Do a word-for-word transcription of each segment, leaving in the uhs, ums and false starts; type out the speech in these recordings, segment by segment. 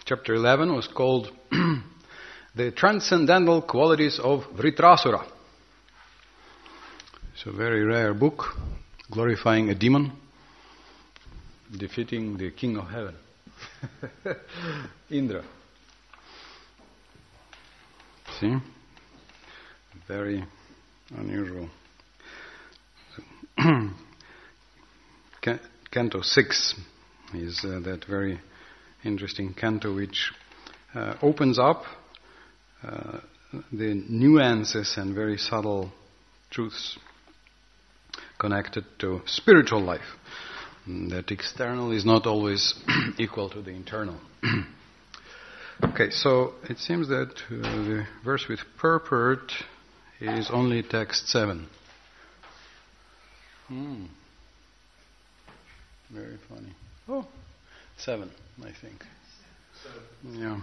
chapter eleven was called The Transcendental Qualities of Vritrasura. It's a very rare book, glorifying a demon, defeating the king of heaven, Indra. See? Very unusual. Canto six is uh, that very interesting canto which uh, opens up uh, the nuances and very subtle truths connected to spiritual life. That external is not always equal to the internal. Okay, so it seems that uh, the verse with purport is only text seven. Hmm. Very funny. Oh, seven, I think. Seven. Yeah.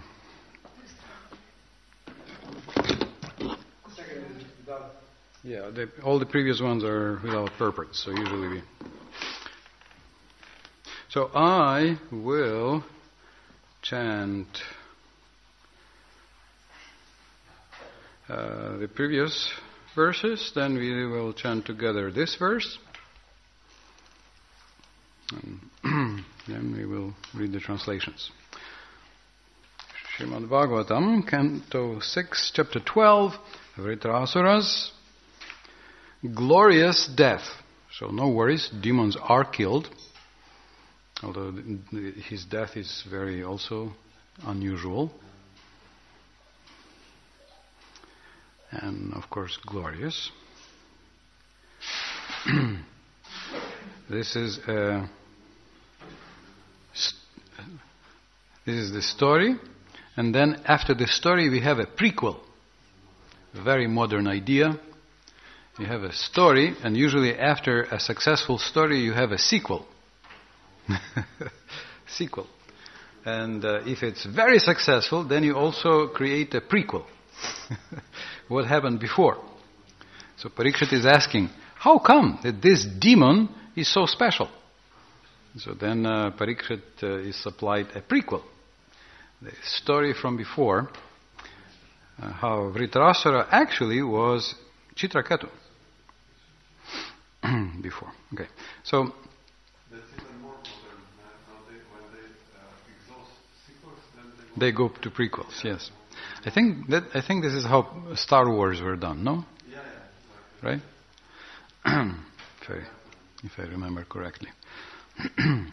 Yeah, the, all the previous ones are without purport, so usually we... So I will chant uh, the previous verses, then we will chant together this verse, and then we will read the translations. Srimad Bhagavatam, Canto six, Chapter twelve, Vritrasura's glorious death. So no worries, demons are killed, although the, the, his death is very also unusual. And of course glorious. This is a, this is the story, and then after the story we have a prequel. A very modern idea. You have a story, and usually after a successful story you have a sequel. Sequel. And uh, if it's very successful, then you also create a prequel. What happened before? So Parikshit is asking, how come that this demon is so special? So then uh, Parikshit uh, is supplied a prequel. The story from before, uh, how Vritrasura actually was Chitraketu. Before. Okay. So that's even more modern. Now they, when they uh, exhaust sequels, then they they go to prequels, yes. I think that I think this is how Star Wars were done, no? Yeah, yeah, exactly. Right? if, I, if I remember correctly. and,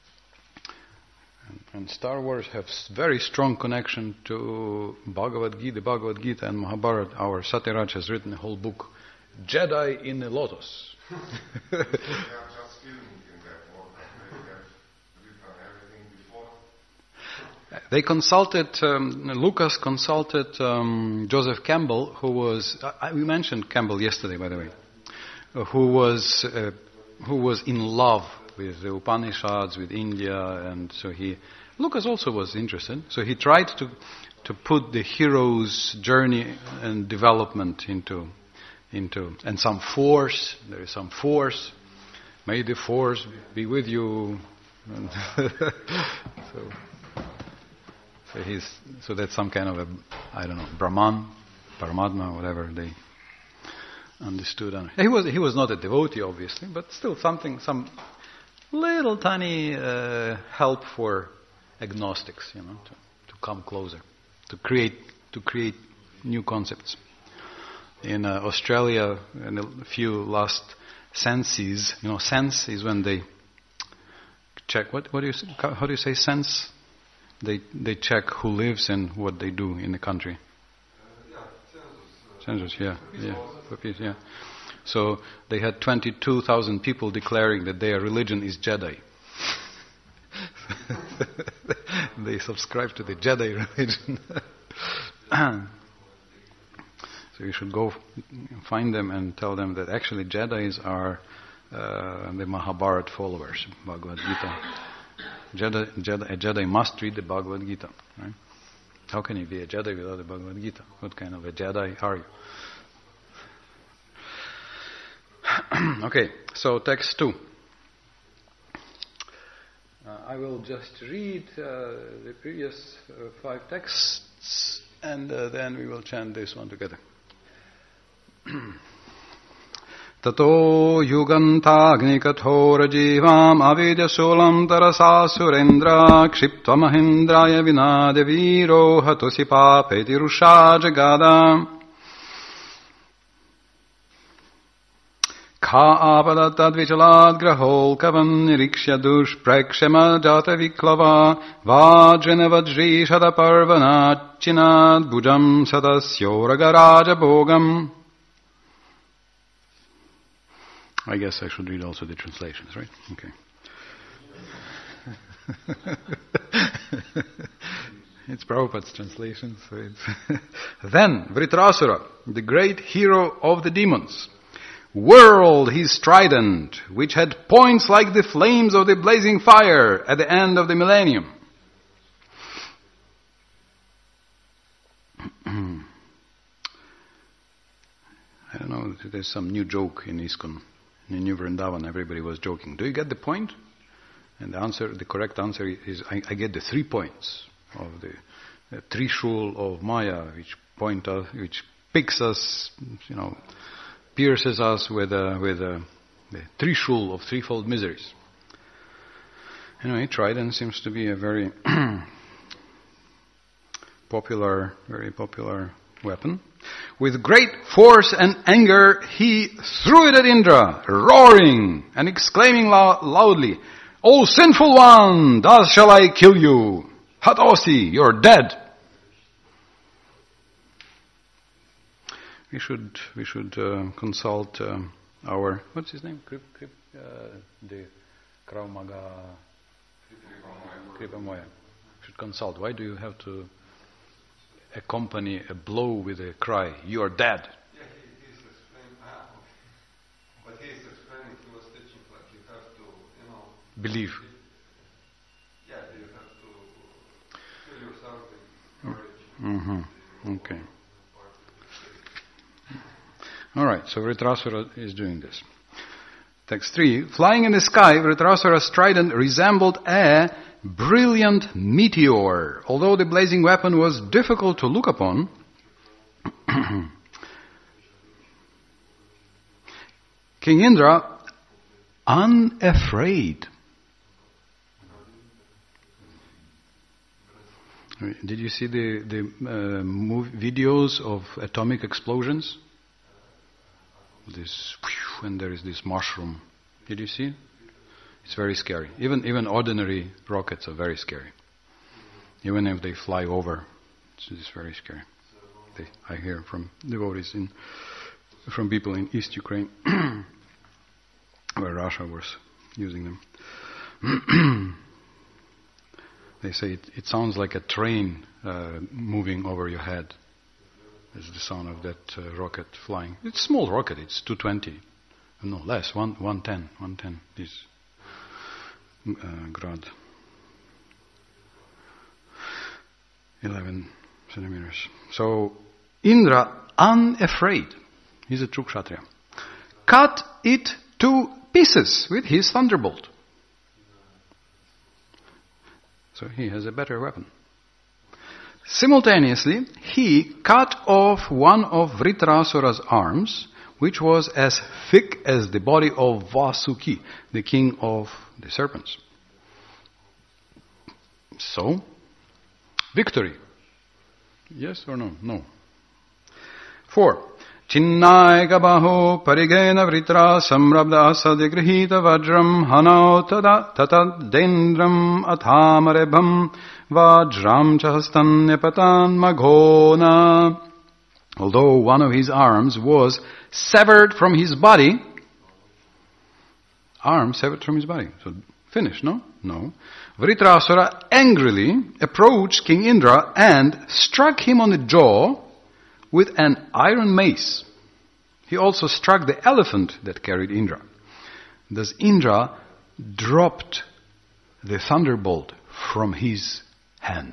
and Star Wars has very strong connection to Bhagavad Gita, the Bhagavad Gita and Mahabharata. Our Satyaraj has written a whole book, Jedi in a Lotus. They are just filming in that order. They have written everything before. They consulted, um, Lucas consulted um, Joseph Campbell, who was, uh, we mentioned Campbell yesterday, by the way, uh, who was uh, who was in love with the Upanishads, with India, and so he, Lucas also was interested, so he tried to to put the hero's journey and development into, into and some force, there is some force, may the force be with you, and so... So he's so that's some kind of a, I don't know, Brahman, Paramatma, whatever they understood. He was he was not a devotee, obviously, but still something, some little tiny uh, help for agnostics, you know, to, to come closer, to create to create new concepts. In uh, Australia, in a few last censuses, you know, sense is when they check. What what do you say, how do you say sense? They they check who lives and what they do in the country. Uh, yeah, census. Uh, census, yeah, yeah, for peace, yeah. So they had twenty-two thousand people declaring that their religion is Jedi. They subscribe to the Jedi religion. So you should go find them and tell them that actually Jedis are uh, the Mahabharata followers, Bhagavad Gita. Jedi, Jedi, a Jedi must read the Bhagavad Gita, right? How can you be a Jedi without the Bhagavad Gita? What kind of a Jedi are you? Okay, so text two. Uh, I will just read uh, the previous uh, five texts and uh, then we will chant this one together. Tato yugantagni kathora jivam avidya sulam tarasa surendra kshiptva mahendraya vinadya viro hatosi papeti rusha jagada Kha apadatad vichalad grahol kavan nirikshya dushprekshema jata viklava vajrena vajri shada parvana chinad bujam sadasyoragaraja bhogam. I guess I should read also the translations, right? Okay. It's Prabhupada's translation. So it's then Vritrasura, the great hero of the demons, whirled his trident, which had points like the flames of the blazing fire at the end of the millennium. I don't know, there's some new joke in ISKCON. In New Vrindavan, everybody was joking. Do you get the point? And the answer, the correct answer is, I, I get the three points of the, the Trishul of Maya, which point us, which picks us, you know, pierces us with a, with a, the Trishul of threefold miseries. Anyway, trident seems to be a very popular, very popular weapon. With great force and anger, he threw it at Indra, roaring and exclaiming lo- loudly, "O sinful one, thus shall I kill you! Hatosi, you're dead!" We should we should uh, consult uh, our what's his name? Krip, Krip, uh, the Krav Maga Kripamoya. Should consult. Why do you have to accompany a blow with a cry, "You are dead"? Yeah, he, he's explaining, ah, okay. But he's explaining, he was teaching, like, you have to, you know... Believe. Yeah, you have to fill yourself with courage. Mm-hmm. Okay. All right, so Vritrasura is doing this. Text three. Flying in the sky, Vritrasura's trident resembled a brilliant meteor. Although the blazing weapon was difficult to look upon, King Indra, unafraid. Did you see the, the uh, move, videos of atomic explosions? This, and there is this mushroom. Did you see it? It's very scary. Even even ordinary rockets are very scary. Even if they fly over, it's, it's very scary. They, I hear from devotees in, from people in East Ukraine, where Russia was using them. They say it, it sounds like a train uh, moving over your head. Is the sound of that uh, rocket flying. It's a small rocket, it's two twenty. No, less, one, one ten. one ten is uh, grad. eleven centimeters. So, Indra, unafraid, he's a true Kshatriya, cut it to pieces with his thunderbolt. So he has a better weapon. Simultaneously, he cut off one of Vritrasura's arms, which was as thick as the body of Vasuki, the king of the serpents. So, victory. Yes or no? No. Four. Chinnayaka baho parigena vritra samrabda asadigrihita vajram hanau tada tatad dendram athamarebham vajram chahastanyapatan maghona. Although one of his arms was severed from his body, arm severed from his body, so finished, no? No. Vritrasura angrily approached King Indra and struck him on the jaw with an iron mace. He also struck the elephant that carried Indra. Thus Indra dropped the thunderbolt from his hand.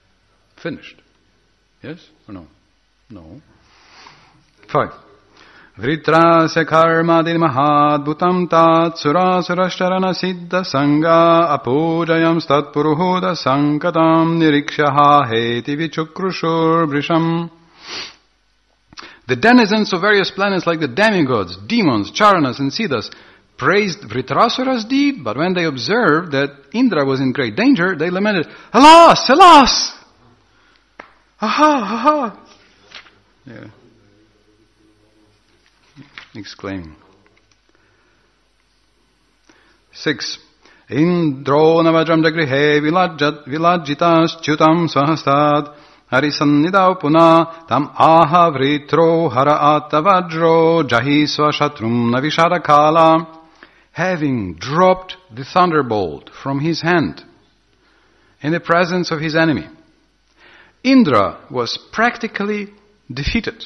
Finished. Yes or no? No. Five. Vritrasya karmadin mahadbhutam tat surasarashtarana siddha sangha apujayam stat puruhuda sankatam nirikshaha heti vichukrushur brisham. The denizens of various planets like the demigods, demons, charanas and siddhas praised Vritrasura's deed, but when they observed that Indra was in great danger, they lamented, "Alas, alas! Aha, aha!" Yeah. Exclaiming. Six. Indro navajram jagrihe vilajjitas chutam swahastad harisannidau puna tam aha vritro hara attavajro jahi swashatrum navishada kala. Having dropped the thunderbolt from his hand in the presence of his enemy, Indra was practically defeated.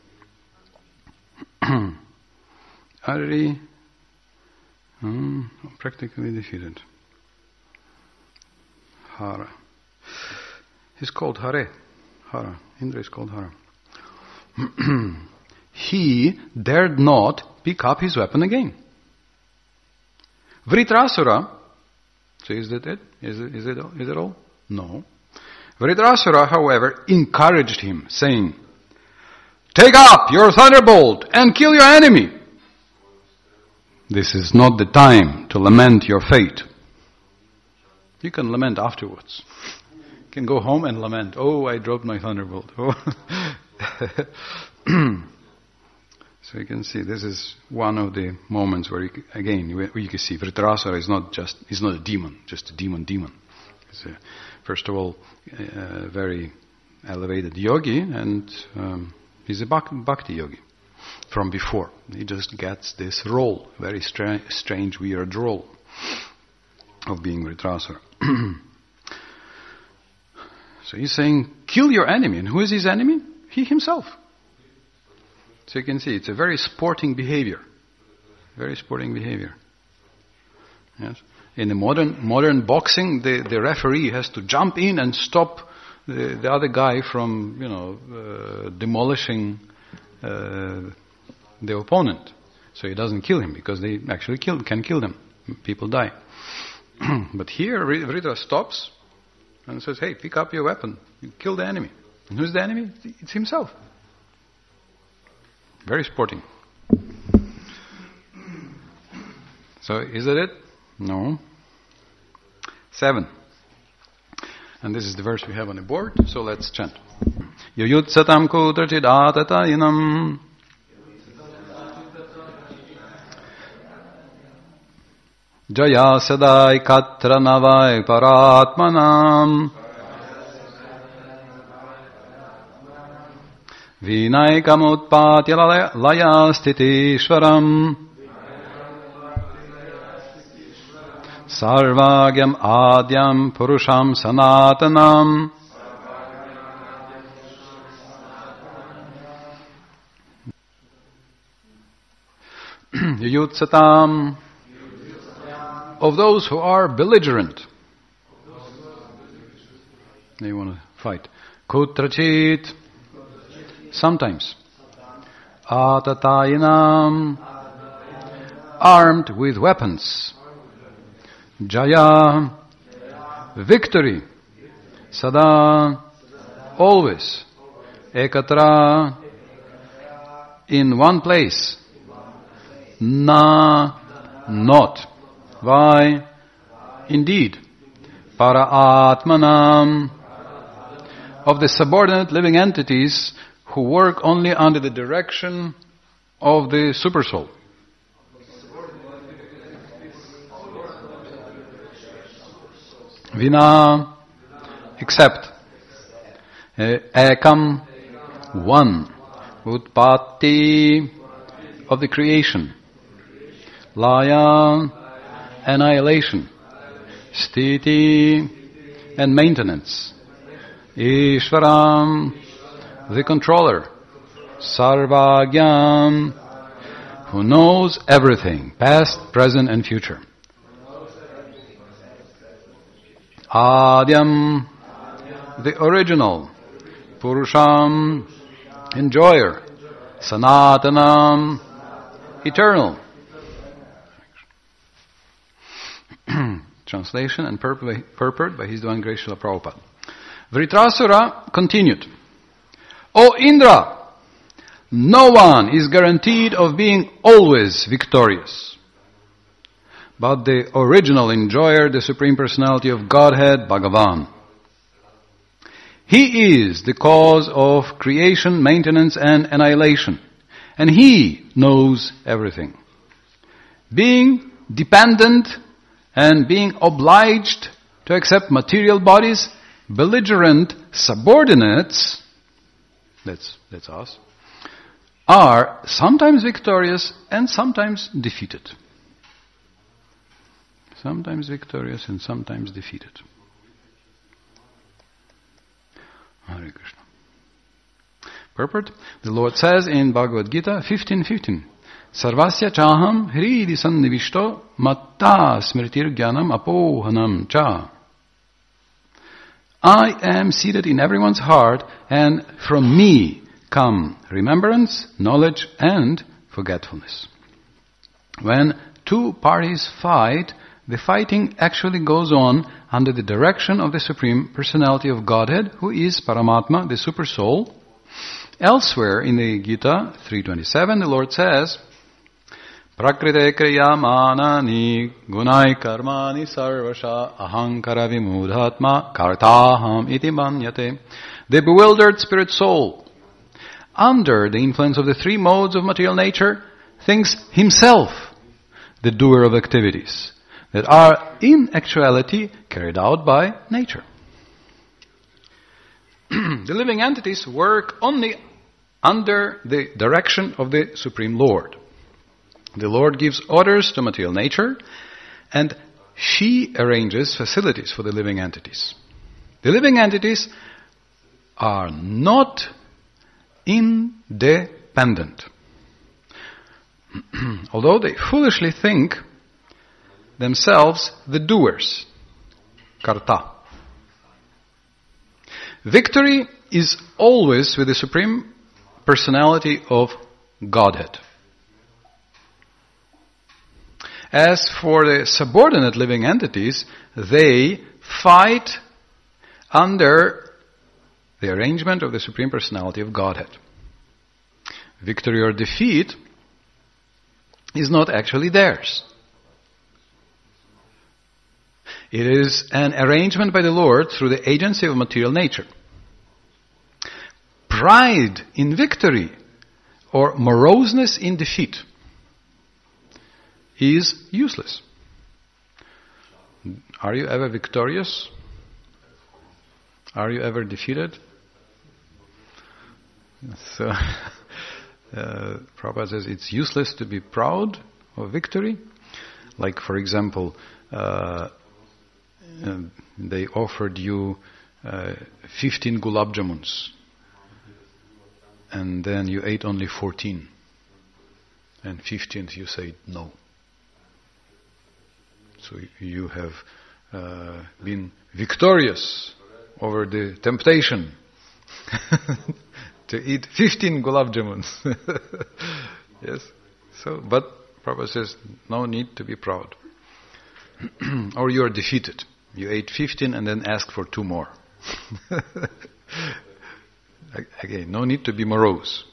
Ari, um, practically defeated. Hara. He's called Hare. Hara. Indra is called Hara. He dared not pick up his weapon again. Vritrasura, so is that it? Is it, is it, is it all? No. Vritrasura, however, encouraged him, saying, "Take up your thunderbolt and kill your enemy. This is not the time to lament your fate." You can lament afterwards. You can go home and lament, "Oh, I dropped my thunderbolt." Oh. So you can see this is one of the moments where, you, again, where you can see Vritrasura is not just, he's not a demon, just a demon demon. He's a, first of all, a very elevated yogi, and um, he's a bhakti yogi from before. He just gets this role, very stra- strange, weird role of being Vritrasura. So he's saying, kill your enemy. And who is his enemy? He himself. So you can see it's a very sporting behavior. Very sporting behavior. Yes. In the modern modern boxing, the, the referee has to jump in and stop the, the other guy from, you know, uh, demolishing uh, the opponent. So he doesn't kill him, because they actually kill, can kill them. People die. But here, Vritra stops and says, "Hey, pick up your weapon. You kill the enemy." And who's the enemy? It's himself. Very sporting. So, is that it? No. Seven. And this is the verse we have on the board, so let's chant. Yuyutsatam kudrachid atatayinam Jaya sadai katra navai paratmanam Vinaikamutpatya laya stitishwaram Sarvagyam adyam purusham sanatanam Yuyutsatam, of those who are belligerent. They want to fight. Kutrachit, sometimes. Atatayinam, armed with weapons. Jaya, victory. Sada, always. Ekatra, in one place. Na, not. Why? Indeed. Para atmanam, of the subordinate living entities who work only under the direction of the Supersoul. Vina, except. Ekam, one. Utpatti, of the creation. Laya, annihilation. Sthiti, and maintenance. Ishvaram, the controller. Sarvagyam, who knows everything, past, present and future. Adyam, the original. Purusham, enjoyer. Sanatanam, eternal. Translation and purport by His Divine Grace Srila Prabhupada. Vritrasura continued, O Indra, no one is guaranteed of being always victorious. But the original enjoyer, the Supreme Personality of Godhead, Bhagavan. He is the cause of creation, maintenance and annihilation. And He knows everything. Being dependent and being obliged to accept material bodies, belligerent subordinates, that's, that's us, are sometimes victorious and sometimes defeated. Sometimes victorious and sometimes defeated. Hare Krishna. Purport. The Lord says in Bhagavad Gita fifteen fifteen, Sarvasya chaham hridi sannivishto matta smritir jnanam apohanam cha. I am seated in everyone's heart, and from me come remembrance, knowledge, and forgetfulness. When two parties fight, the fighting actually goes on under the direction of the Supreme Personality of Godhead, who is Paramatma, the Super Soul. Elsewhere in the Gita three twenty-seven, the Lord says, Prakrite kriyamanani gunai karmani sarvasha ahankara vimudhatma kartaham iti manyate. The bewildered spirit soul, under the influence of the three modes of material nature, thinks himself the doer of activities that are in actuality carried out by nature. The living entities work only under the direction of the Supreme Lord. The Lord gives orders to material nature, and she arranges facilities for the living entities. The living entities are not independent. Although they foolishly think themselves the doers, karta. Victory is always with the Supreme Personality of Godhead. As for the subordinate living entities, they fight under the arrangement of the Supreme Personality of Godhead. Victory or defeat is not actually theirs. It is an arrangement by the Lord through the agency of material nature. Pride in victory or moroseness in defeat is useless. Are you ever victorious? Are you ever defeated? So, uh, Prabhupada says it's useless to be proud of victory. Like, for example, uh, uh, they offered you uh, fifteen gulab jamuns, and then you ate only fourteen, and fifteenth you said no. So you have uh, been victorious over the temptation to eat fifteen gulab jamuns. Yes. So, but Prabhupada says no need to be proud. Or you are defeated. You ate fifteen and then asked for two more. Again, no need to be morose.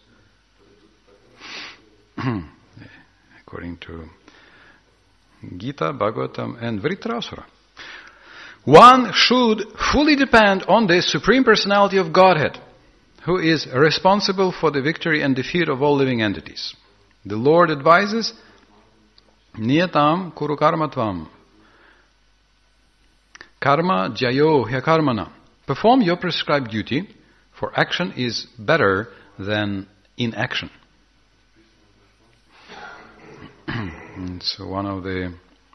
According to Gita, Bhagavatam and Vritrasura. One should fully depend on the Supreme Personality of Godhead, who is responsible for the victory and defeat of all living entities. The Lord advises, Niyatam kuru karmatvam. Karma jyayo hyakarmana. Perform your prescribed duty, for action is better than inaction. It's one of the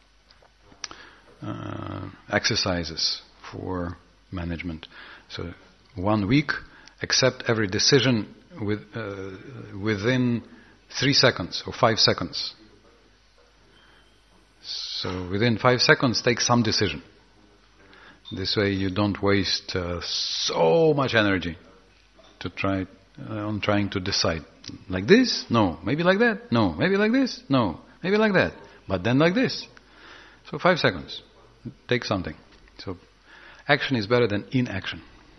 uh, exercises for management. So one week, accept every decision with, uh, within three seconds or five seconds. So within five seconds, take some decision. This way you don't waste uh, so much energy to try uh, on trying to decide. Like this? No. Maybe like that? No. Maybe like this? No. Maybe like that. But then like this. So five seconds. Take something. So action is better than inaction.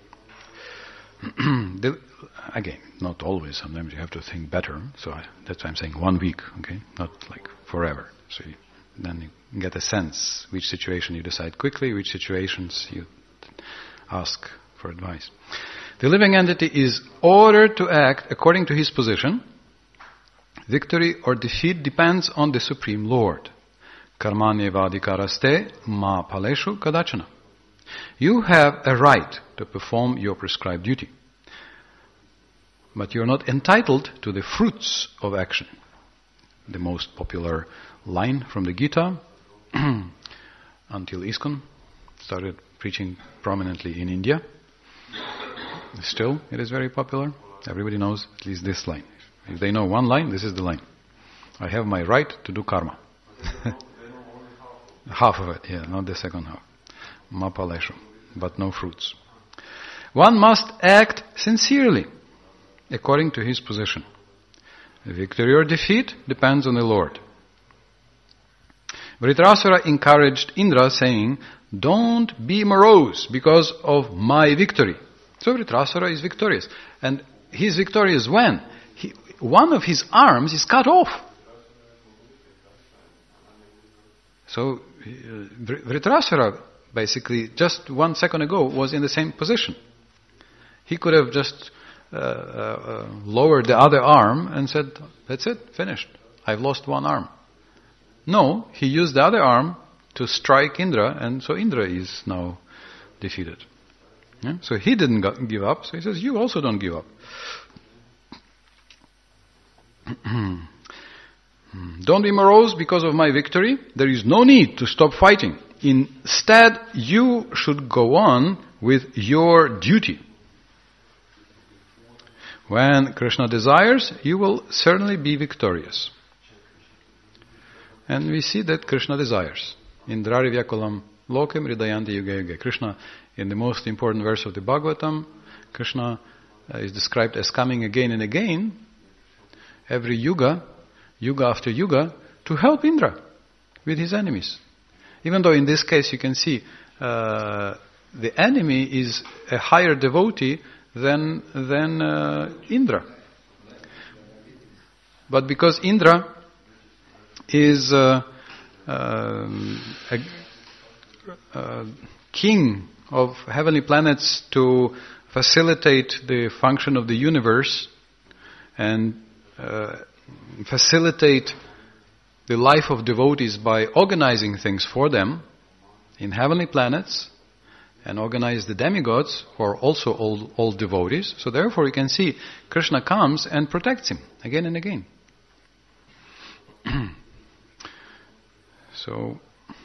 the, again, not always. Sometimes you have to think better. So I, that's why I'm saying one week, okay? Not like forever. So you, then you get a sense which situation you decide quickly, which situations you ask for advice. The living entity is ordered to act according to his position. Victory or defeat depends on the Supreme Lord. Karmanyevadikaraste ma paleshu kadachana. You have a right to perform your prescribed duty, but you are not entitled to the fruits of action. The most popular line from the Gita, until ISKCON started preaching prominently in India. Still, it is very popular. Everybody knows at least this line. If they know one line, this is the line. I have my right to do karma. Half of it, yeah, not the second half. Mapaleshu, but no fruits. One must act sincerely, according to his position. Victory or defeat depends on the Lord. Vritrasura encouraged Indra, saying, "Don't be morose because of my victory." So Vritrasura is victorious. And he is victorious when? He, one of his arms is cut off. So uh, Vritrasura, basically, just one second ago, was in the same position. He could have just uh, uh, lowered the other arm and said, "That's it, finished. I've lost one arm." No, he used the other arm to strike Indra, and so Indra is now defeated. Yeah? So he didn't go- give up, so he says, you also don't give up. Don't be morose because of my victory. There is no need to stop fighting. Instead, you should go on with your duty. When Krishna desires, you will certainly be victorious. And we see that Krishna desires. Indrari Vyakulam Lokem Ridayanti Yuga Yuga. Krishna, in the most important verse of the Bhagavatam, Krishna uh, is described as coming again and again, every yuga, yuga after yuga, to help Indra with his enemies. Even though in this case you can see uh, the enemy is a higher devotee than, than uh, Indra. But because Indra is uh, um, a, a king of heavenly planets to facilitate the function of the universe and uh, facilitate the life of devotees by organizing things for them in heavenly planets and organize the demigods who are also all, all devotees. So therefore you can see Krishna comes and protects him again and again. So,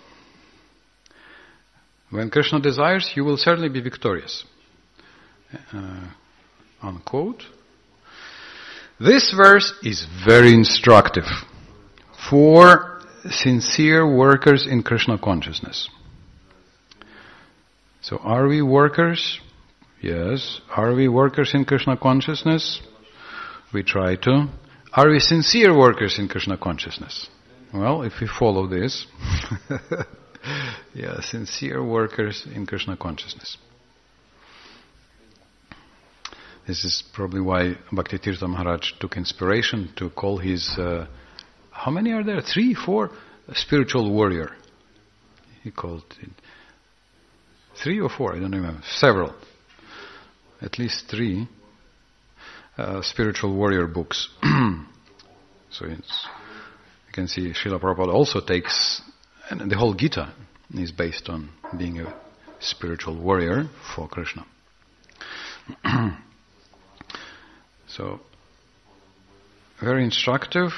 when Krishna desires, you will certainly be victorious. Uh, unquote. This verse is very instructive for sincere workers in Krishna consciousness. So, are we workers? Yes. Are we workers in Krishna consciousness? We try to. Are we sincere workers in Krishna consciousness? Well, if we follow this, yeah, sincere workers in Krishna consciousness. This is probably why Bhaktitirtha Maharaj took inspiration to call his, uh, how many are there? Three, four? A spiritual warrior. He called it. Three or four, I don't remember. Several. At least three uh, spiritual warrior books. So it's... You can see Srila Prabhupada also takes, and the whole Gita is based on being a spiritual warrior for Krishna. So, very instructive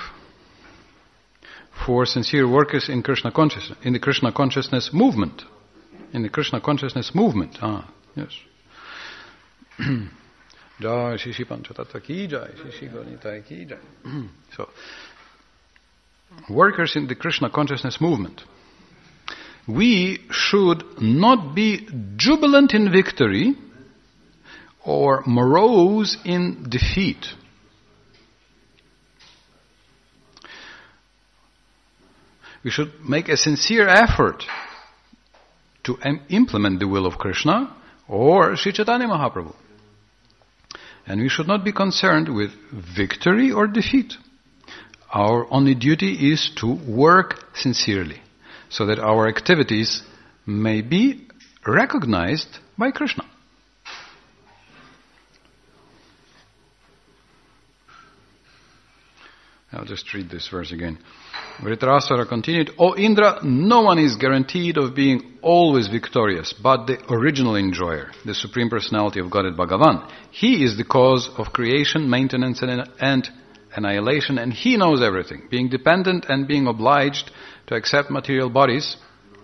for sincere workers in Krishna consciousness, in the Krishna consciousness movement. In the Krishna consciousness movement. Ah, yes. Jai Shishi Panchatattva ki jai, Shishi Gaunitai ki jai. So, workers in the Krishna consciousness movement. We should not be jubilant in victory or morose in defeat. we should make a sincere effort to im- implement the will of Krishna or Sri Chaitanya Mahaprabhu. And we should not be concerned with victory or defeat. Our only duty is to work sincerely, so that our activities may be recognized by Krishna. I'll just read this verse again. Dhritarashtra continued, O Indra, no one is guaranteed of being always victorious, but the original enjoyer, the Supreme Personality of Godhead Bhagavan. He is the cause of creation, maintenance, and, and annihilation, and He knows everything. Being dependent and being obliged to accept material bodies,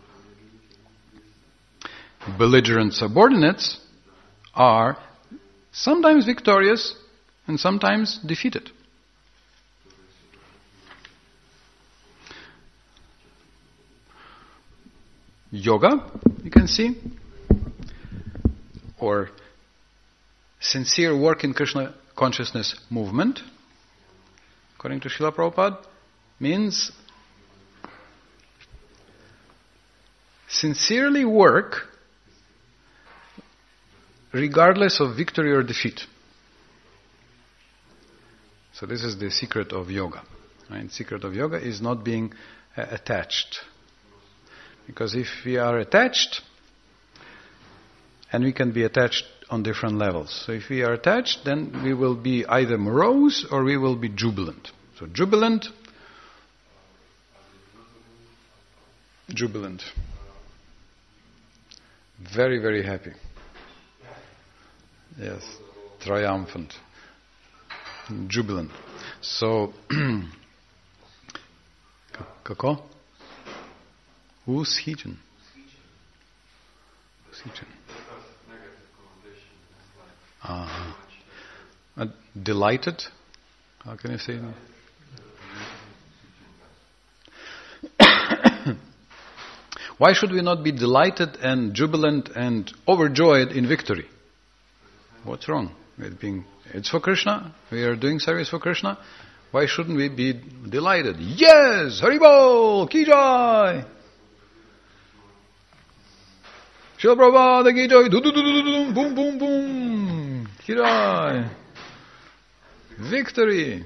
belligerent subordinates are sometimes victorious and sometimes defeated. Yoga, you can see, or sincere work in Krishna consciousness movement, according to Srila Prabhupada, means sincerely work regardless of victory or defeat. So this is the secret of yoga. Right? The secret of yoga is not being uh, attached. Because if we are attached, and we can be attached on different levels. So if we are attached, then we will be either morose or we will be jubilant. So jubilant, jubilant. Very, very happy. Yes, triumphant. Jubilant. So, kako? Ushichen. Ushichen. Uh, uh, delighted. How can I say that? Why should we not be delighted and jubilant and overjoyed in victory? What's wrong with being? It's for Krishna. We are doing service for Krishna. Why shouldn't we be delighted? Yes, Haribol, Ki Jai. Srila Prabhupada Ki Jai, boom, boom, boom, Ki Jai. Victory.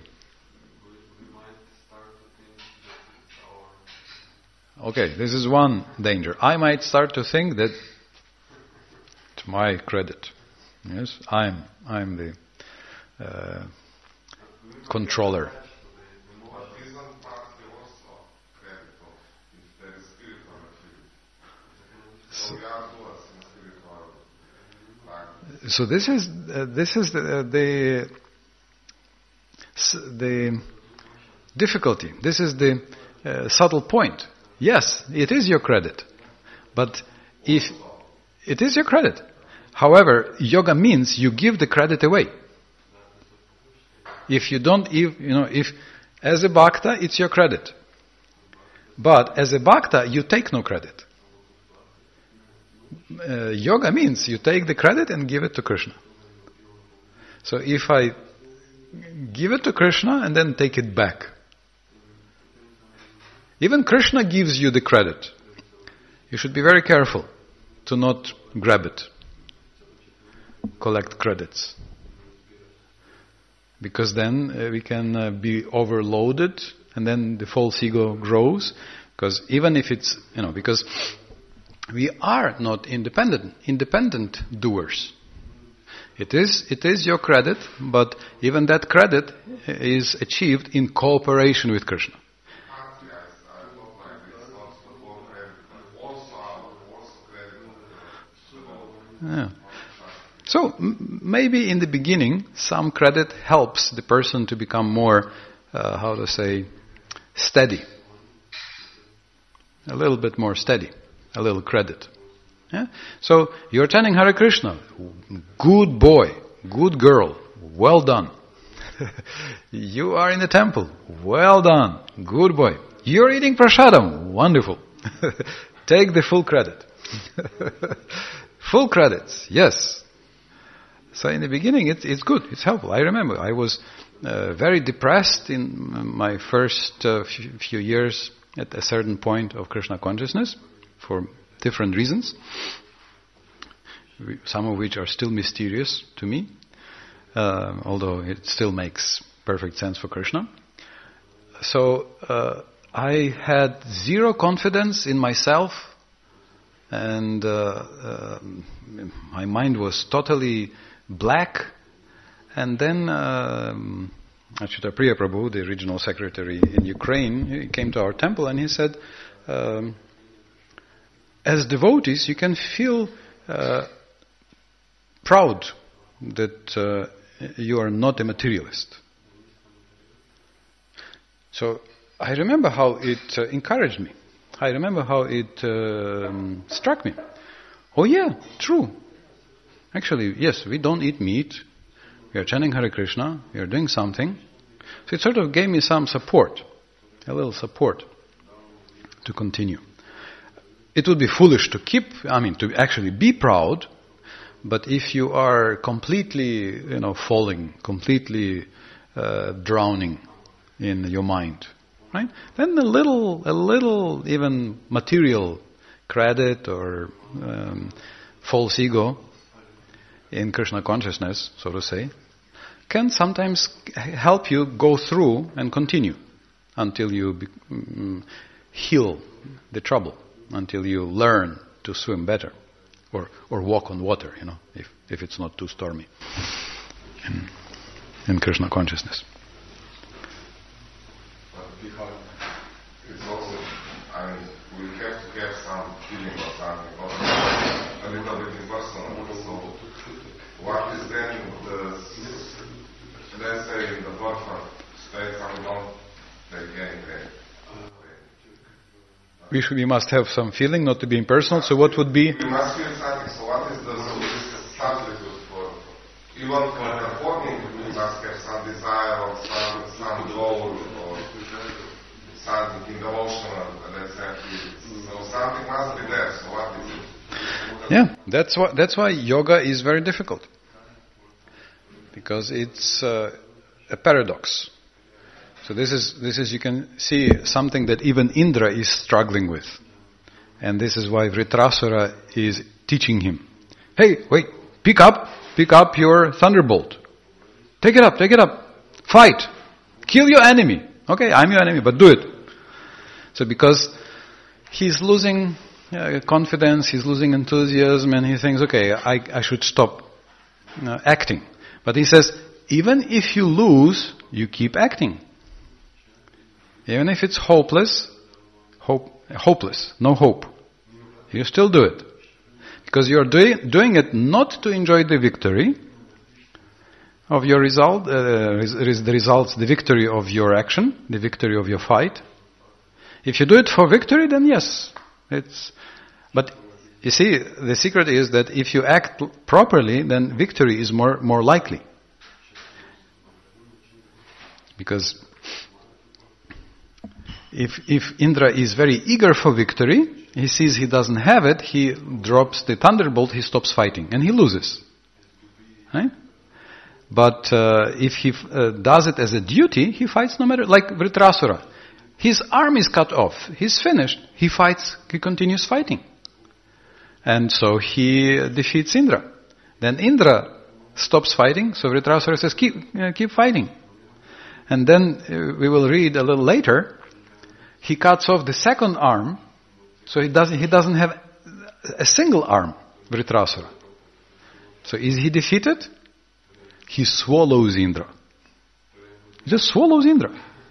Okay, this is one danger. I might start to think that, to my credit, yes, I'm, I'm the uh, controller. So, so this is uh, this is the, the the difficulty. This is the uh, subtle point. Yes, it is your credit, but if it is your credit, however, yoga means you give the credit away. If you don't, if, you know, if as a bhakta it's your credit, but as a bhakta you take no credit. Uh, yoga means you take the credit and give it to Krishna. So if I give it to Krishna and then take it back, even Krishna gives you the credit. You should be very careful to not grab it, collect credits. Because then uh, we can uh, be overloaded and then the false ego grows. Because even if it's, you know, because we are not independent, independent doers. It is, it is your credit, but even that credit is achieved in cooperation with Krishna. Yeah. So m- maybe in the beginning, some credit helps the person to become more, uh, how to say, steady. A little bit more steady. A little credit. Yeah? So you're chanting Hare Krishna. Good boy. Good girl. Well done. You are in the temple. Well done. Good boy. You're eating prasadam. Wonderful. Take the full credit. Full credits. Yes. So in the beginning, it's it's good. It's helpful. I remember I was uh, very depressed in my first uh, few, few years at a certain point of Krishna consciousness for different reasons, some of which are still mysterious to me, uh, although it still makes perfect sense for Krishna. So uh, I had zero confidence in myself, and uh, uh, my mind was totally black. And then um, Achyuta Priya Prabhu, the regional secretary in Ukraine, he came to our temple and he said, um, as devotees, you can feel uh, proud that uh, you are not a materialist. So I remember how it uh, encouraged me. I remember how it uh, um, struck me. Oh yeah, true. Actually, yes, we don't eat meat. We are chanting Hare Krishna. We are doing something. So it sort of gave me some support, a little support to continue. It would be foolish to keep, I mean, to actually be proud, but if you are completely, you know, falling, completely uh, drowning in your mind, right? Then a little, a little even material credit or um, false ego in Krishna consciousness, so to say, can sometimes help you go through and continue until you be, um, heal the trouble, until you learn to swim better or or walk on water, you know, if, if it's not too stormy in, in Krishna consciousness. But because it's also, I mean, we have to have some feeling or something, or a little bit impersonal. So what is then the, let's say, in the buffer state, I don't take anything. We should, we must have some feeling, not to be impersonal. So what would be? We must feel something. So what is the substitute for? Even for performing, we must have some desire or some some goal or something emotional. Let's say. So something must be there. So what is it? Yeah, that's why that's why yoga is very difficult, because it's uh, a paradox. So this is this is you can see something that even Indra is struggling with, and this is why Vritrasura is teaching him. Hey, wait! Pick up, pick up your thunderbolt. Take it up, take it up. Fight, kill your enemy. Okay, I'm your enemy, but do it. So because he's losing uh, confidence, he's losing enthusiasm, and he thinks, okay, I I should stop uh, acting. But he says, even if you lose, you keep acting. Even if it's hopeless, hope, hopeless, no hope, you still do it. Because you're doing, doing it not to enjoy the victory of your result, uh, res, the results, the victory of your action, the victory of your fight. If you do it for victory, then yes, it's, but you see, the secret is that if you act properly, then victory is more, more likely. Because If if Indra is very eager for victory, he sees he doesn't have it, he drops the thunderbolt, he stops fighting, and he loses. Right? But uh, if he uh, does it as a duty, he fights no matter, like Vritrasura. His arm is cut off, he's finished, he fights, he continues fighting. And so he defeats Indra. Then Indra stops fighting, so Vritrasura says, keep, uh, keep fighting. And then uh, we will read a little later, he cuts off the second arm, so he doesn't, he doesn't have a single arm, Vritrasura. So is he defeated? He swallows Indra. He just swallows Indra.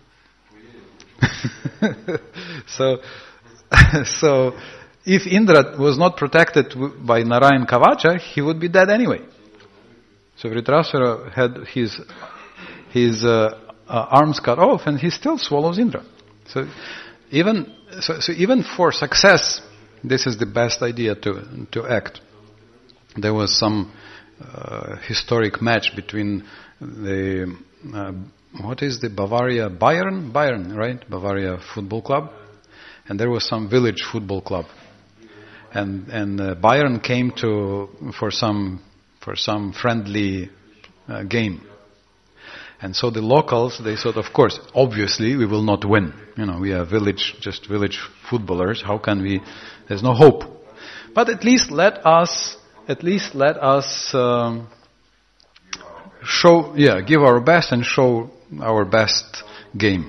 so, so if Indra was not protected by Narayan Kavacha, he would be dead anyway. So Vritrasura had his his uh, uh, arms cut off, and he still swallows Indra. So even so, so even for success, this is the best idea to to act. There was some uh, historic match between the uh, what is the Bavaria Bayern Bayern right Bavaria football club, and there was some village football club, and and uh, Bayern came to for some for some friendly uh, game. And so the locals, they thought, of course, obviously we will not win. You know, we are village, just village footballers. How can we? There's no hope. But at least let us, at least let us um, show, yeah, give our best and show our best game.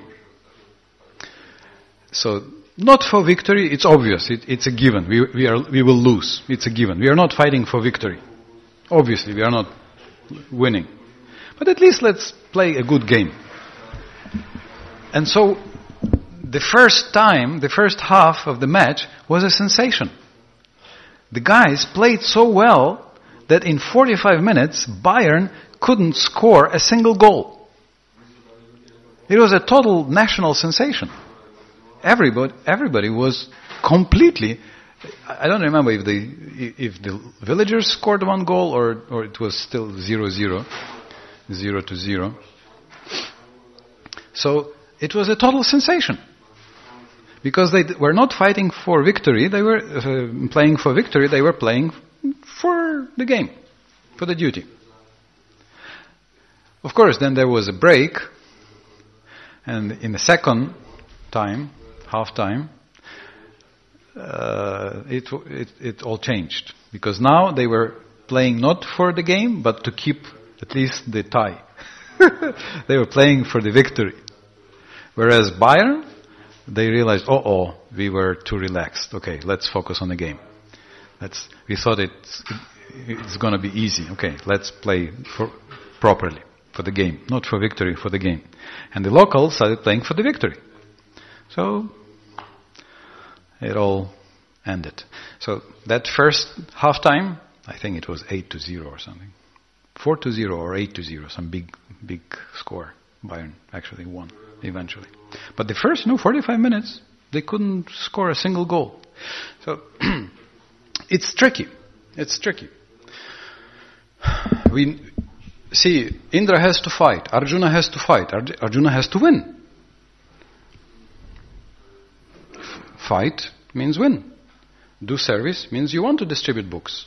So, not for victory. It's obvious. It, it's a given. We we are we will lose. It's a given. We are not fighting for victory. Obviously, we are not winning. But at least let's play a good game. And so, the first time, the first half of the match was a sensation. The guys played so well that in forty-five minutes, Bayern couldn't score a single goal. It was a total national sensation. Everybody, everybody was completely. I don't remember if the if the villagers scored one goal or or it was still zero zero, zero to zero. So it was a total sensation because they were not fighting for victory. They were uh, playing for victory. They were playing for the game, for the duty. Of course, then there was a break, and in the second time. Half time, uh, it, it it all changed because now they were playing not for the game but to keep at least the tie. They were playing for the victory. Whereas Bayern, they realized, oh, oh, we were too relaxed. Okay, let's focus on the game. Let's. We thought it's it's going to be easy. Okay, let's play for, properly for the game, not for victory, for the game. And the locals started playing for the victory. So it all ended. So that first half time, I think it was eight to zero or something, four to zero or eight to zero, some big big score. Bayern actually won eventually. But the first, no, forty-five minutes, they couldn't score a single goal. So it's tricky. It's tricky. We see Indra has to fight. Arjuna has to fight. Arj- Arjuna has to win. Fight means win. Do service means you want to distribute books.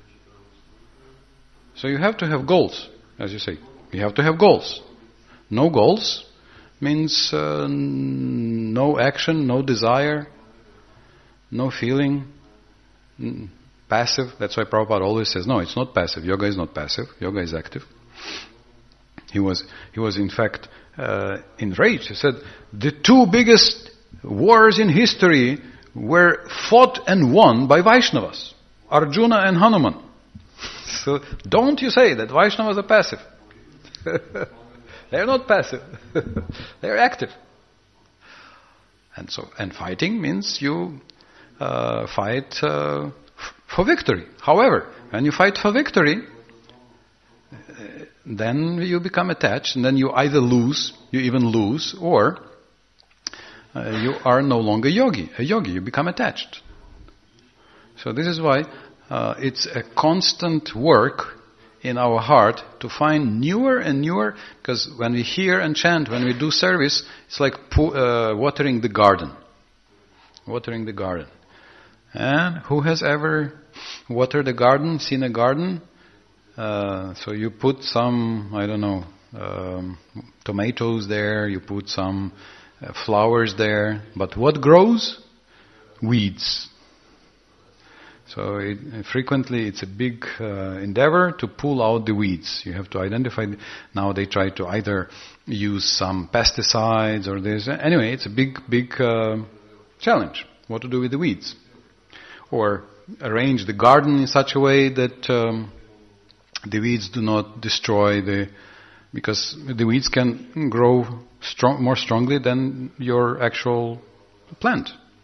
So you have to have goals, as you say. You have to have goals. No goals means uh, no action, no desire, no feeling, mm, passive. That's why Prabhupada always says, no, it's not passive. Yoga is not passive. Yoga is active. He was, he was in fact uh, enraged. He said, the two biggest wars in history were fought and won by Vaishnavas, Arjuna and Hanuman. So don't you say that Vaishnavas are passive. They're not passive. They're active. And so, and fighting means you uh, fight uh, f- for victory. However, when you fight for victory, uh, then you become attached, and then you either lose, you even lose, or Uh, you are no longer yogi, a yogi, you become attached. So this is why uh, it's a constant work in our heart to find newer and newer, because when we hear and chant, when we do service, it's like po- uh, watering the garden. Watering the garden. And who has ever watered a garden, seen a garden? Uh, so you put some, I don't know, um, tomatoes there, you put some Uh, flowers there, but what grows? Weeds. So it, uh, frequently it's a big uh, endeavor to pull out the weeds. You have to identify. Now they try to either use some pesticides or this. Anyway, it's a big, big uh, challenge. What to do with the weeds? Or arrange the garden in such a way that um, the weeds do not destroy the. Because the weeds can grow strong, more strongly than your actual plant.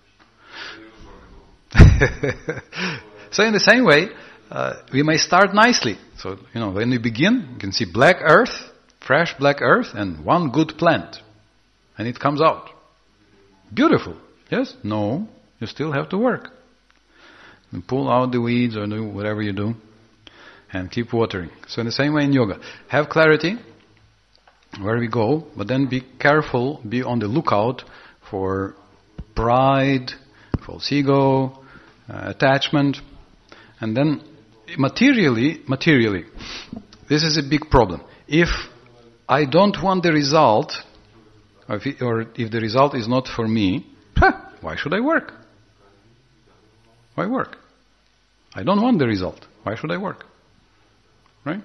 So in the same way, uh, we may start nicely. So, you know, when we begin, you can see black earth, fresh black earth, and one good plant. And it comes out. Beautiful. Yes? No. You still have to work. And pull out the weeds or do whatever you do. And keep watering. So in the same way in yoga. Have clarity where we go, but then be careful, be on the lookout for pride, false ego, uh, attachment, and then materially, materially, this is a big problem. If I don't want the result, or if, it, or if the result is not for me, huh, why should I work? Why work? I don't want the result. Why should I work? Right?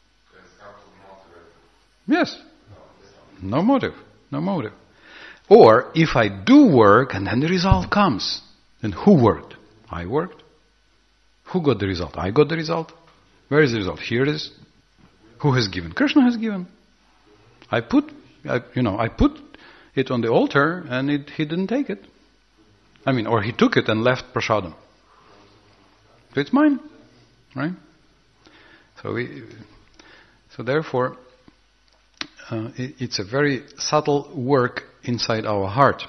Yes. No motive. No motive. Or, if I do work and then the result comes, then who worked? I worked. Who got the result? I got the result. Where is the result? Here it is. Who has given? Krishna has given. I put, I, you know, I put it on the altar and it, he didn't take it. I mean, or he took it and left prasadam. So it's mine, right? So we, so therefore, uh, it, it's a very subtle work inside our heart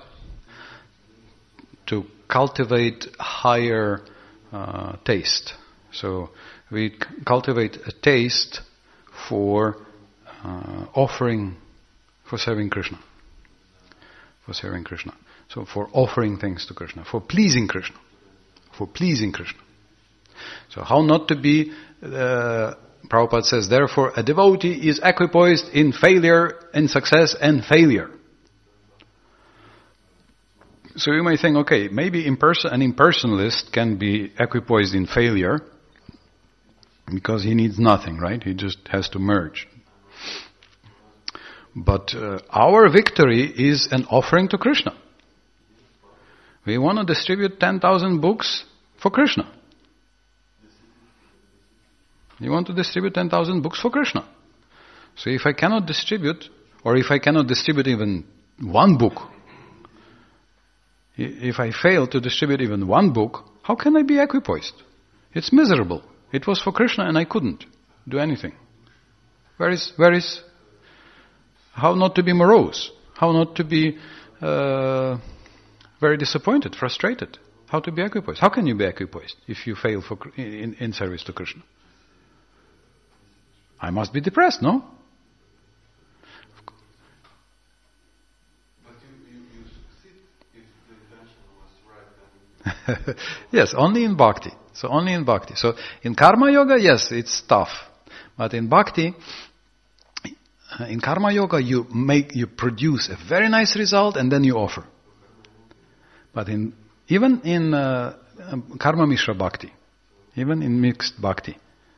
to cultivate higher uh, taste. So we c- cultivate a taste for uh, offering, for serving Krishna, for serving Krishna. So for offering things to Krishna, for pleasing Krishna, for pleasing Krishna. So how not to be, uh, Prabhupada says, therefore a devotee is equipoised in failure, in success and failure. So you may think, okay, maybe imperson- an impersonalist can be equipoised in failure because he needs nothing, right? He just has to merge. But uh, our victory is an offering to Krishna. We want to distribute ten thousand books for Krishna. You want to distribute ten thousand books for Krishna. So if I cannot distribute, or if I cannot distribute even one book, if I fail to distribute even one book, how can I be equipoised? It's miserable. It was for Krishna and I couldn't do anything. Where is, where is, how not to be morose? How not to be uh, very disappointed, frustrated? How to be equipoised? How can you be equipoised if you fail for, in, in service to Krishna? I must be depressed, no? But you, you, you succeed if the intention was right. Then Yes, only in bhakti. So only in bhakti. So in karma yoga, yes, it's tough. But in bhakti, in karma yoga, you make, you produce a very nice result and then you offer. But in, even in uh, karma mishra bhakti, even in mixed bhakti,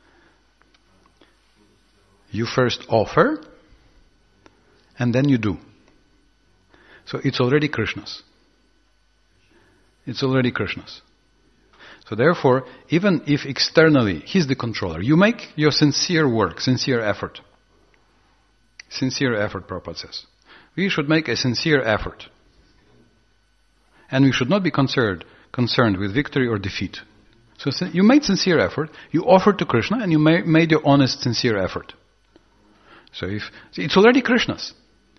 you first offer and then you do. So it's already Krishna's. It's already Krishna's. So therefore, even if externally he's the controller, you make your sincere work, sincere effort. Sincere effort, Prabhupada says. We should make a sincere effort. And we should not be concerned, concerned with victory or defeat. So you made sincere effort, you offered to Krishna and you made your honest, sincere effort. So if it's already Krishna's.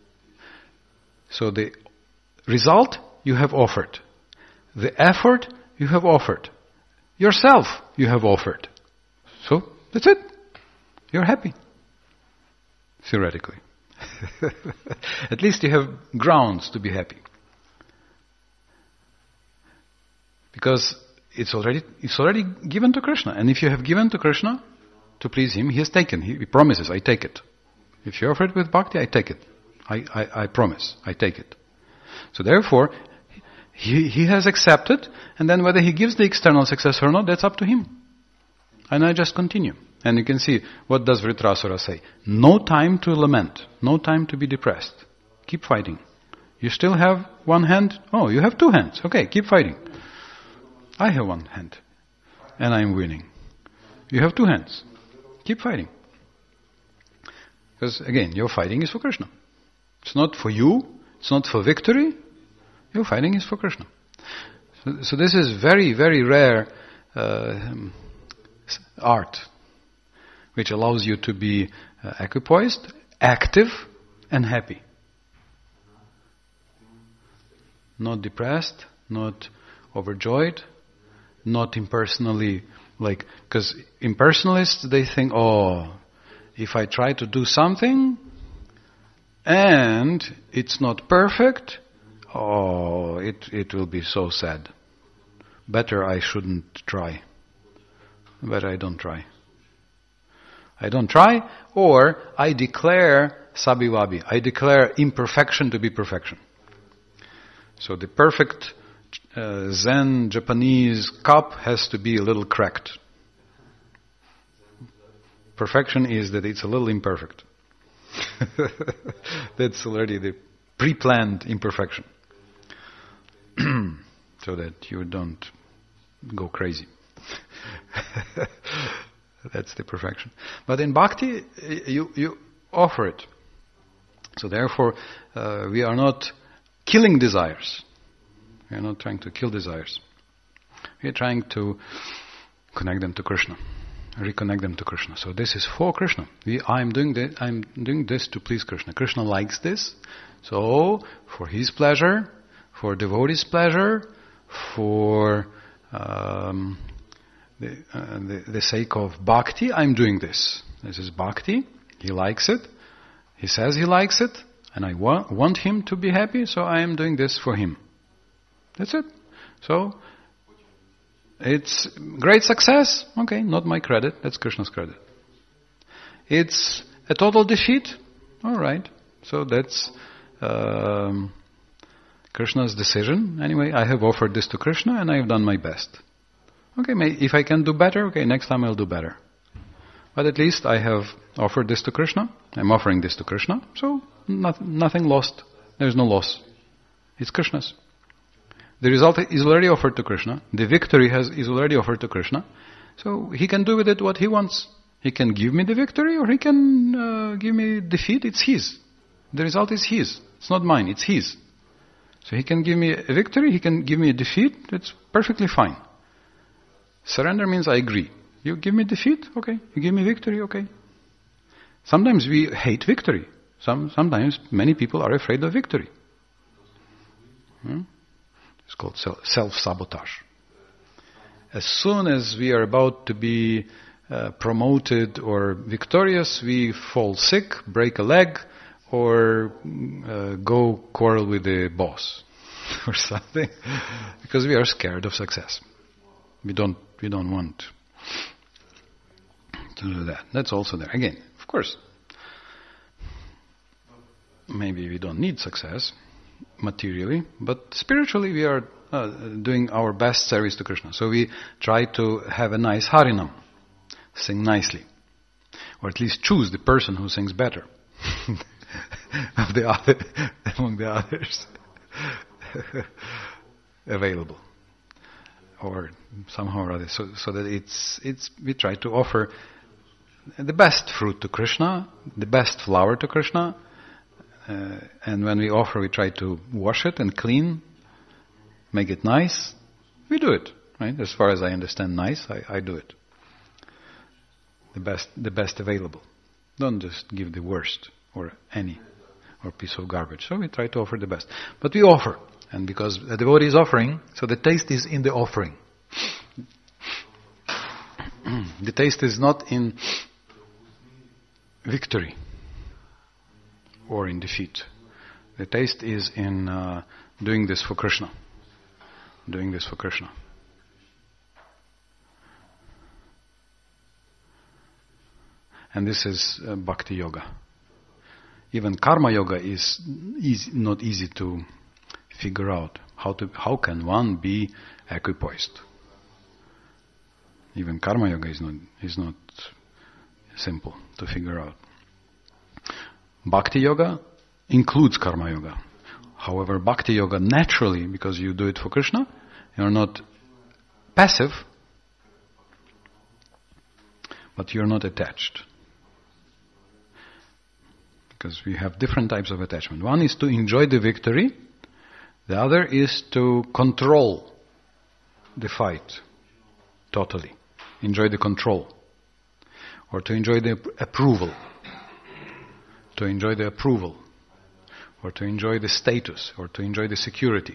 So the result you have offered. The effort you have offered. Yourself you have offered. So that's it. You're happy. Theoretically. At least you have grounds to be happy. Because it's already it's already given to Krishna. And if you have given to Krishna to please Him, He has taken. He, he promises, I take it. If you offer it with bhakti, I take it. I, I, I promise, I take it. So therefore, he, he has accepted, and then whether he gives the external success or not, that's up to him. And I just continue. And you can see, what does Vritrasura say? No time to lament, no time to be depressed. Keep fighting. You still have one hand? Oh, you have two hands. Okay, keep fighting. I have one hand, and I am winning. You have two hands. Keep fighting. Because again, your fighting is for Krishna. It's not for you. It's not for victory. Your fighting is for Krishna. So, so this is very, very rare uh, art, which allows you to be uh, equipoised, active, and happy. Not depressed, not overjoyed, not impersonally, like, because impersonalists, they think, oh, if I try to do something and it's not perfect, oh, it, it will be so sad. Better I shouldn't try. Better I don't try. I don't try, or I declare sabiwabi. I declare imperfection to be perfection. So the perfect uh, Zen Japanese cup has to be a little cracked. Perfection is that it's a little imperfect. That's already the pre-planned imperfection. So that you don't go crazy. That's the perfection. But in bhakti, you, you offer it. So therefore, uh, we are not killing desires. We are not trying to kill desires. We are trying to connect them to Krishna. Reconnect them to Krishna. So this is for Krishna. We, I'm doing this, I'm doing this to please Krishna. Krishna likes this. So, for his pleasure, for devotees' pleasure, for um, the, uh, the, the sake of bhakti, I'm doing this. This is bhakti. He likes it. He says he likes it. And I wa- want him to be happy, so I am doing this for him. That's it. So, it's great success. Okay, not my credit. That's Krishna's credit. It's a total defeat. All right. So that's um, Krishna's decision. Anyway, I have offered this to Krishna and I have done my best. Okay, may, if I can do better, okay, next time I'll do better. But at least I have offered this to Krishna. I'm offering this to Krishna. So not, nothing lost. There's no loss. It's Krishna's. The result is already offered to Krishna. The victory has, is already offered to Krishna. So he can do with it what he wants. He can give me the victory or he can uh, give me defeat. It's his. The result is his. It's not mine. It's his. So he can give me a victory. He can give me a defeat. That's perfectly fine. Surrender means I agree. You give me defeat? Okay. You give me victory? Okay. Sometimes we hate victory. Some, sometimes many people are afraid of victory. Hmm? It's called self-sabotage. As soon as we are about to be uh, promoted or victorious, we fall sick, break a leg, or uh, go quarrel with the boss or something, because we are scared of success. We don't, we don't want to do that. That's also there. Again, of course, maybe we don't need success materially, but spiritually we are uh, doing our best service to Krishna. So we try to have a nice harinam, sing nicely, or at least choose the person who sings better of the other, among the others available, or somehow or other. So, so that it's it's we try to offer the best fruit to Krishna, the best flower to Krishna. Uh, and when we offer, we try to wash it and clean, make it nice. We do it, right? As far as I understand nice, I, I do it. The best, the best available. Don't just give the worst or any or piece of garbage. So we try to offer the best. But we offer. And because a devotee is offering, so the taste is in the offering. The taste is not in victory or in defeat. The taste is in uh, doing this for Krishna. Doing this for Krishna. And this is uh, bhakti yoga. Even karma yoga is easy, not easy to figure out. How to how can one be equipoised? Even karma yoga is not is not simple to figure out. Bhakti yoga includes karma yoga. However, bhakti yoga naturally, because you do it for Krishna, you're not passive, but you're not attached. Because we have different types of attachment. One is to enjoy the victory, the other is to control the fight totally. Enjoy the control. Or to enjoy the approval. To enjoy the approval, or to enjoy the status, or to enjoy the security.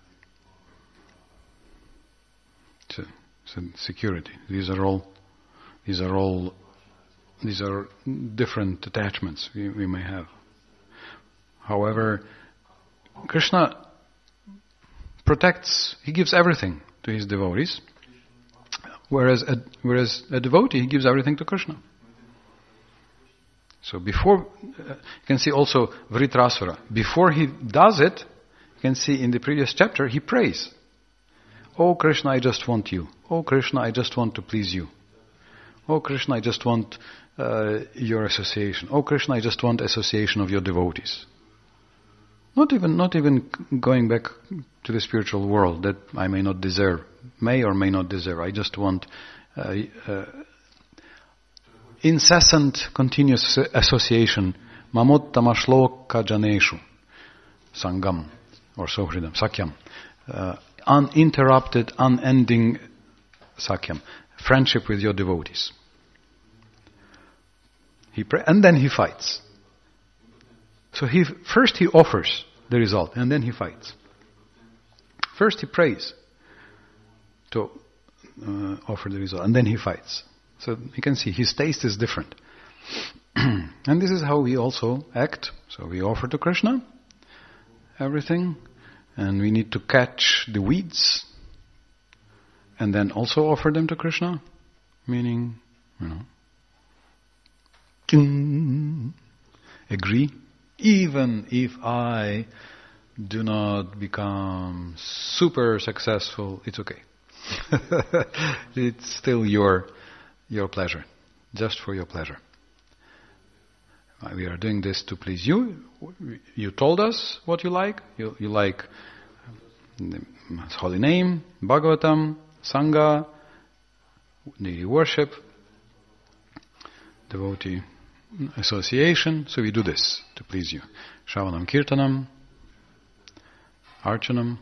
So, so security. These are all, these are all, these are different attachments we, we may have. However, Krishna protects. He gives everything to his devotees, whereas a, whereas a devotee he gives everything to Krishna. So before, uh, you can see also Vritrasura. Before he does it, you can see in the previous chapter, he prays. Oh Krishna, I just want you. Oh Krishna, I just want to please you. Oh Krishna, I just want uh, your association. Oh Krishna, I just want association of your devotees. Not even, not even going back to the spiritual world that I may not deserve, may or may not deserve. I just want uh, uh, incessant, continuous association. Mamottama shloka janeshu. Sangam or Sohridam, Sakyam. Uh, uninterrupted, unending Sakyam. Friendship with your devotees. He pray, and then he fights. So he first he offers the result, and then he fights. First he prays to uh, offer the result, and then he fights. So you can see his taste is different. And this is how we also act. So we offer to Krishna everything, and we need to catch the weeds, and then also offer them to Krishna, meaning, you know, ting, agree. Even if I do not become super successful, it's okay. It's still your your pleasure, just for your pleasure. We are doing this to please you. You told us what you like. You, you like the holy name, Bhagavatam, Sangha, the worship, devotee association. So we do this to please you. Shravanam Kirtanam, Archanam,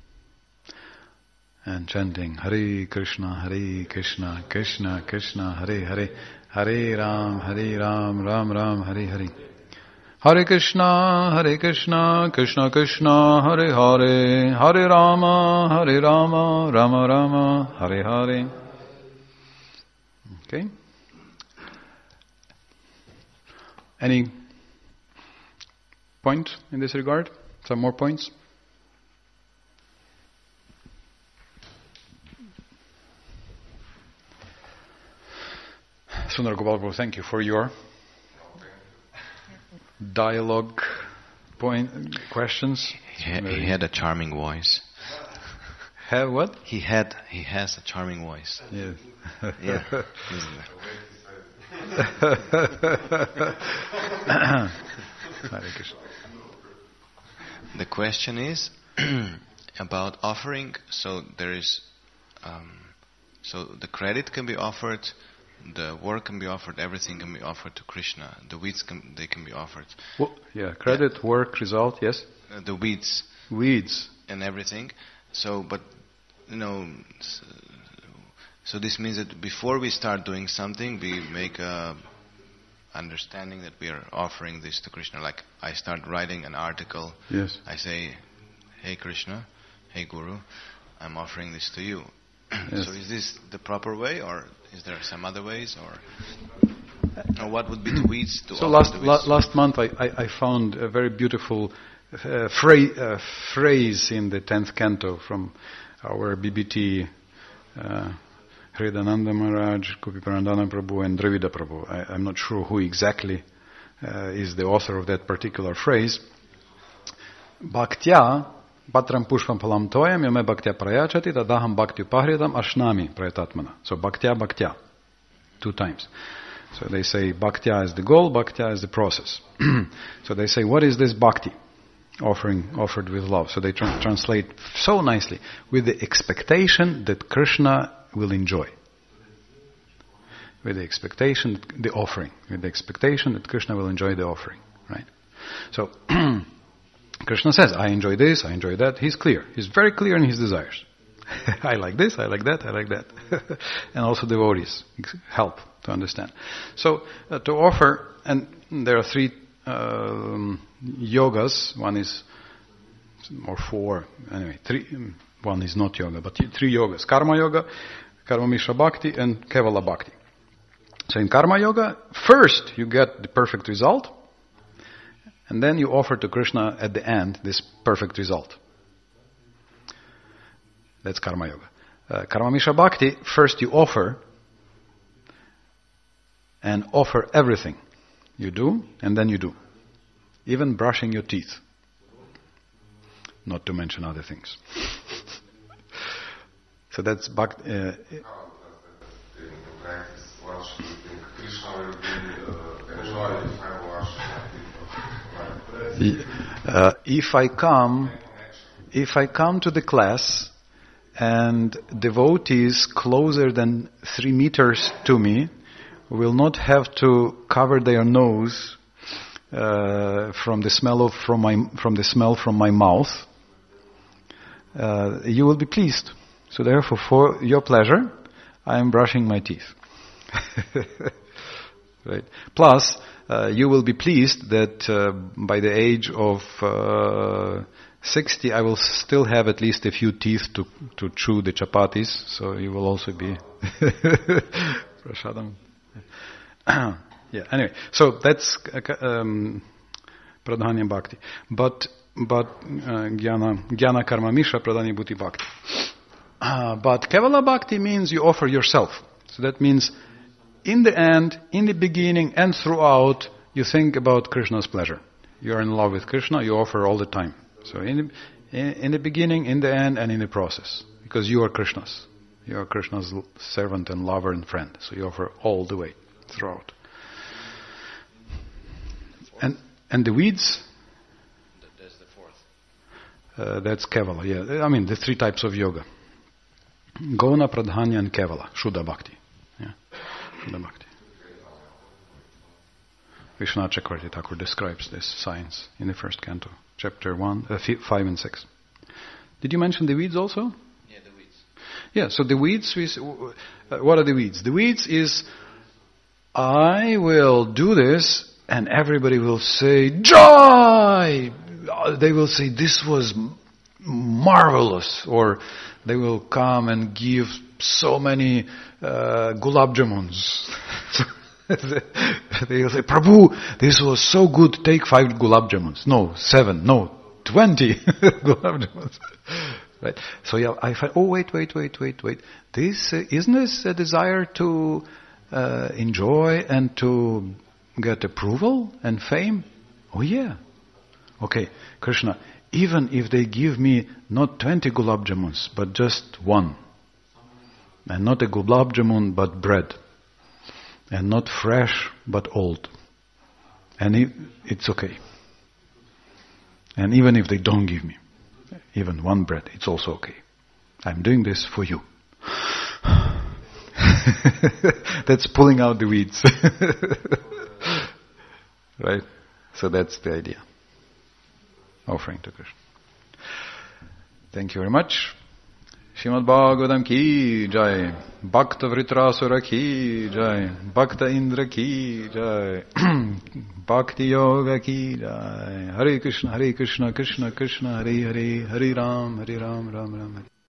and chanting Hare Krishna, Hare Krishna, Krishna Krishna, Hare Hare, Hare Ram, Hare Ram, Ram Ram, Hare Hare. Hare Krishna, Hare Krishna, Krishna Krishna, Hare Hare, Hare Rama, Hare Rama, Rama Rama, Hare Hare. Okay. Any point in this regard? Some more points? Sundar Gopal Prabhu, thank you for your dialogue point questions. He, ha- he had a charming voice. Have what? He had he has a charming voice. Yes. Yeah. The question is about offering. So there is, um, so the credit can be offered, the work can be offered, everything can be offered to Krishna. The weeds can they can be offered. Well, yeah, credit, yeah. Work, result, yes. Uh, the weeds. Weeds and everything. So, but you know. So this means that before we start doing something, we make a understanding that we are offering this to Krishna. Like I start writing an article. Yes. I say, "Hey Krishna, hey Guru, I'm offering this to you." Yes. So is this the proper way, or is there some other ways, or or what would be the weeds to so offer last the la- weeds? last month I, I, I found a very beautiful uh, phra- uh, phrase in the tenth canto from our B B T. Uh, Hridananda Maharaj, Gopiparandana Prabhu, and Dravida Prabhu. I, I'm not sure who exactly uh, is the author of that particular phrase. Bhaktya patram pushpam phalam toyam yame bhaktya prayachati tadaham bhakti upahridam ashnami prayatatmana. So bhaktya, bhaktya. Two times. So they say bhaktya is the goal, bhaktya is the process. So they say, what is this bhakti? Offering, offered with love. So they tra- translate so nicely. With the expectation that Krishna will enjoy. With the expectation, the offering. With the expectation that Krishna will enjoy the offering. Right? So, Krishna says, I enjoy this, I enjoy that. He's clear. He's very clear in his desires. I like this, I like that, I like that. And also devotees help to understand. So, uh, to offer, and there are three um, yogas. One is, or four, anyway, three. One is not yoga, but three yogas. Karma yoga, Karma Mishra Bhakti, and Kevala Bhakti. So in Karma yoga, first you get the perfect result, and then you offer to Krishna at the end this perfect result. That's Karma yoga. Uh, Karma Mishra Bhakti, first you offer, and offer everything. You do, and then you do. Even brushing your teeth. Not to mention other things. So that's bhakti. Uh, In practice, what should you think? Krishna will be uh, enjoyed if I wash my teeth. uh, if I come, if I come to the class and devotees closer than three meters to me will not have to cover their nose uh, from the smell of from my from the smell from my mouth, uh, you will be pleased. So therefore, for your pleasure, I am brushing my teeth. Right. Plus, uh, you will be pleased that uh, by the age of uh, sixty, I will still have at least a few teeth to to chew the chapatis. So you will also be prashadam. Yeah. Anyway, so that's um, pradhanya bhakti, but but uh, jnana jnana karma misha pradhanya bhuti bhakti. Uh, but Kevala Bhakti means you offer yourself. So that means in the end, in the beginning and throughout, you think about Krishna's pleasure. You are in love with Krishna, you offer all the time. So in the, in the beginning, in the end, and in the process. Because you are Krishna's. You are Krishna's servant and lover and friend. So you offer all the way, throughout. And and the weeds? That's the fourth. Uh, that's Kevala, yeah. I mean, the three types of yoga. Gona, Pradhanya and Kevala, Shuddha Bhakti. Yeah. Shuddha Bhakti. Vishwanath Chakravarti Thakur describes this science in the first canto, chapter one, uh, five and six. Did you mention the weeds also? Yeah, the weeds. Yeah, so the weeds, is, uh, what are the weeds? The weeds is, I will do this and everybody will say, joy! They will say, this was marvelous, or they will come and give so many uh, gulab jamuns. They will say, Prabhu, this was so good, take five gulab jamuns. No, seven, no, twenty gulab jamuns. Right? So yeah, I find, oh wait, wait, wait, wait, wait. This, uh, isn't this a desire to uh, enjoy and to get approval and fame? Oh yeah. Okay, Krishna, even if they give me not twenty gulab jamuns, but just one, and not a gulab jamun, but bread, and not fresh, but old, and it, it's okay. And even if they don't give me even one bread, it's also okay. I'm doing this for you. That's pulling out the weeds. Right? So that's the idea. Offering to Krishna. Thank you very much. Srimad Bhagavatam ki jai. Bhakta Vritrasura ki jai. Bhakta Indra ki jai. Bhakti Yoga ki jai. Hare Krishna, Hare Krishna, Krishna Krishna, Hare Hare, Hare Ram, Hare Ram, Ram Ram, Hare.